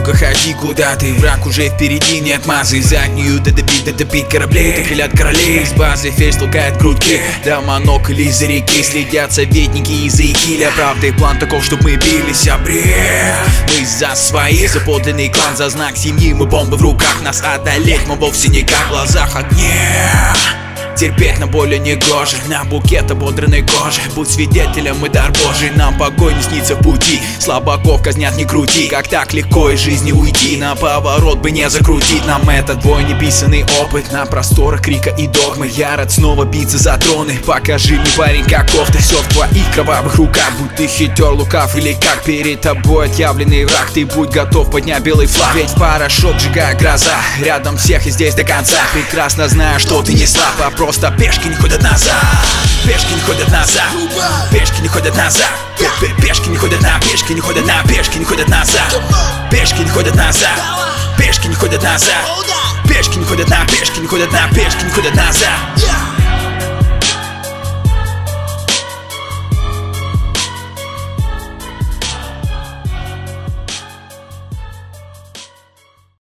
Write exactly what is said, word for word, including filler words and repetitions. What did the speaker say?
Ну-ка ходи, куда ты, враг уже впереди, нет мазы. Заднюю да добить, да добить кораблей, так хилят королей. С базы фейс толкает крутки, да монокль из-за реки. Следят советники из-за икиля. Правда и план таков, чтоб мы бились, а бред. Мы за своих, за подлинный клан, за знак семьи. Мы бомбы в руках, нас одолеть, мы вовсе не как в глазах огня. Терпеть на боли не гоже, на букет ободранной кожи. Будь свидетелем и дар Божий, нам погонь не снится в пути. Слабаков казнят не крути, как так легко из жизни уйти. На поворот бы не закрутить нам этот бой, неписанный опыт. На просторах крика и догмы, я рад снова биться за троны. Покажи мне, парень, как кофта, все в твоих кровавых руках. Будь ты хитер, лукав или как перед тобой отъявленный враг. Ты будь готов поднять белый флаг, ведь порошок сжигая гроза. Рядом всех и здесь до конца, прекрасно знаю, что ты не слаб. Просто пешки не ходят назад, пешки не ходят назад, пешки не ходят назад, пешки не ходят на, пешки не ходят на, пешки не ходят назад, пешки не ходят назад, пешки не ходят назад, пешки не ходят на, пешки не ходят на, пешки не ходят назад.